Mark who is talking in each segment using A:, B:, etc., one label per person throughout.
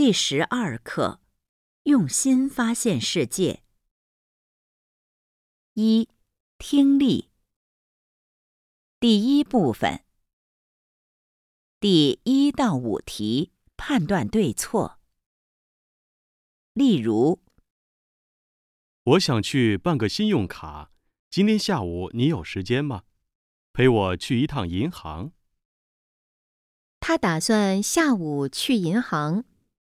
A: 第12课，用心发现世界。1. 听力。第一部分，第1到5题判断对错。例如，
B: 我想去办个信用卡，今天下午你有时间吗？陪我去一趟银行。
C: 他打算下午去银行。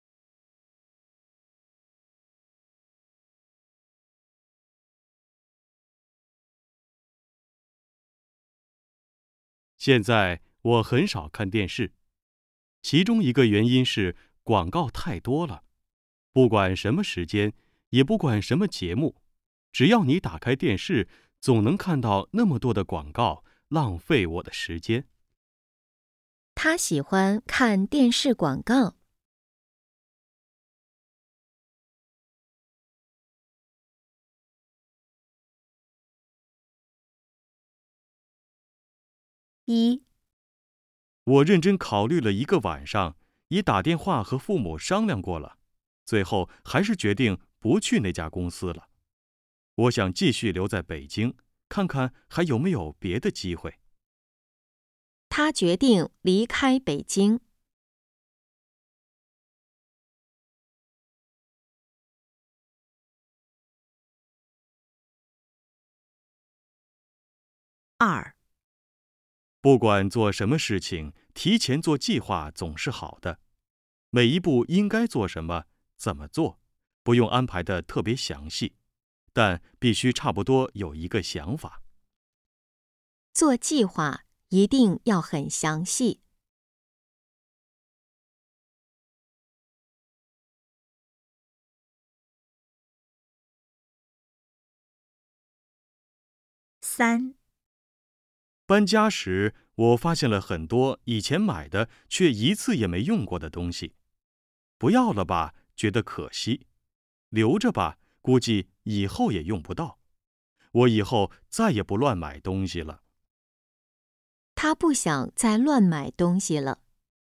B: 现在我很少看电视，其中一个原因是广告太多了。不管什么时间，也不管什么节目，只要你打开电视，总能看到那么多的广告，浪费我的时间。
C: 他喜欢看电视广告。1.
B: 我认真考虑了一个晚上，也打电话和父母商量过了，最后还是决定不去那家公司了。我想继续留在北京，看看还有没有别的机会。
C: 他决定离开北京。
A: 2.
B: 不管做什么事情，提前做计划总是好的。每一步应该做什么，怎么做，不用安排得特别详细，但必须差不多有一个想法。
C: 做计划一定要很详细。
A: 3.
B: 搬家时，我发现了很多以前买的却一次也没用过的东西。不要了吧，觉得可惜；留着吧，估计以后也用不到。我以后再也不乱买东西了。
C: 他不想再乱买东西了。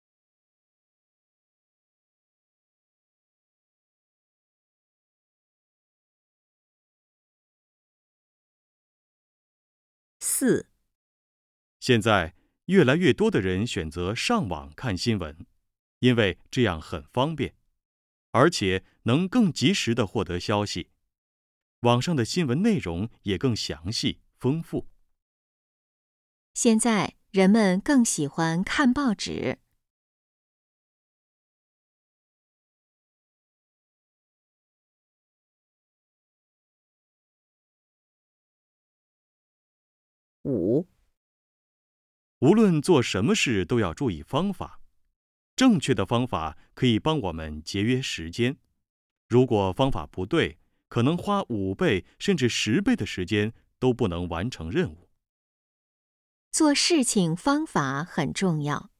A: 4.
B: 现在越来越多的人选择上网看新闻，因为这样很方便，而且能更及时地获得消息。网上的新闻内容也更详细、丰富。
C: 现在人们更喜欢看报纸。
A: 5.
B: 无论做什么事都要注意方法。正确的方法可以帮我们节约时间。如果方法不对，可能花5倍甚至10倍的时间都不能完成任务。
C: 做事情方法很重要。